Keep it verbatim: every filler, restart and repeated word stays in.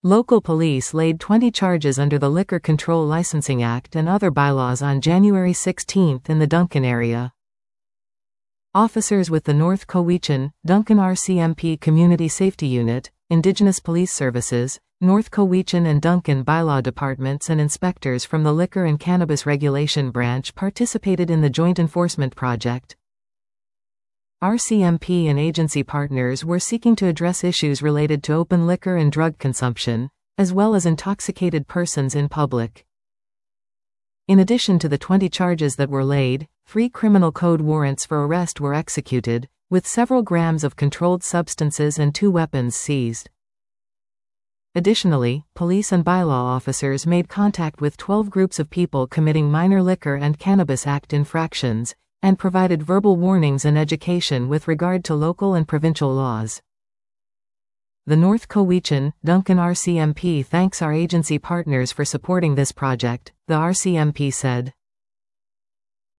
Local police laid twenty charges under the Liquor Control Licensing Act and other bylaws on January sixteenth in the Duncan area. Officers with the North Cowichan, Duncan R C M P Community Safety Unit, Indigenous Police Services, North Cowichan and Duncan Bylaw Departments and inspectors from the Liquor and Cannabis Regulation Branch participated in the joint enforcement project. R C M P and agency partners were seeking to address issues related to open liquor and drug consumption, as well as intoxicated persons in public. In addition to the twenty charges that were laid, three criminal code warrants for arrest were executed, with several grams of controlled substances and two weapons seized. Additionally, police and bylaw officers made contact with twelve groups of people committing minor Liquor and Cannabis Act infractions, and provided verbal warnings and education with regard to local and provincial laws. The North Cowichan, Duncan R C M P thanks our agency partners for supporting this project, the R C M P said.